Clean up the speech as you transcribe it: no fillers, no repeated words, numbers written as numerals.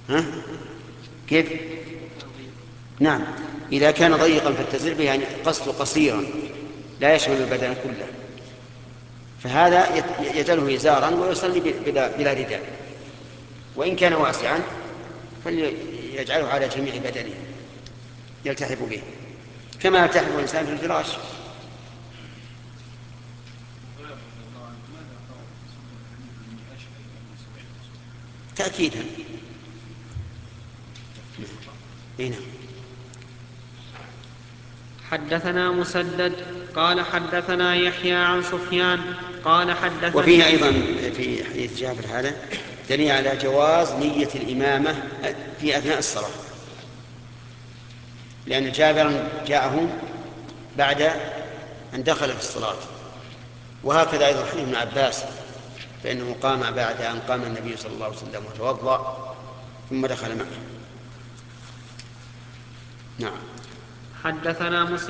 ها؟ كيف؟ نعم، إذا كان ضيقا فاتزر به، يعني قصده قصيرا لا يشمل البدن كله، فهذا يجعله إزارا ويصلي بلا رداء. وإن كان واسعا فليجعله على جميع بدنه يلتحف به كما يلتحف الإنسان في الفراش. تأكيدا. هنا حدثنا مسدد قال حدثنا يحيى عن سفيان قال وفيه حدثني. أيضا في حديث جابر هذا دليل على جواز نية الإمامة في أثناء الصلاة، لأن جابرا جاءه بعد أن دخل في الصلاة، وهكذا أيضا حديث ابن عباس فإنه قام بعد أن قام النبي صلى الله عليه وسلم وتوضأ ثم دخل معه. نعم. حدثنا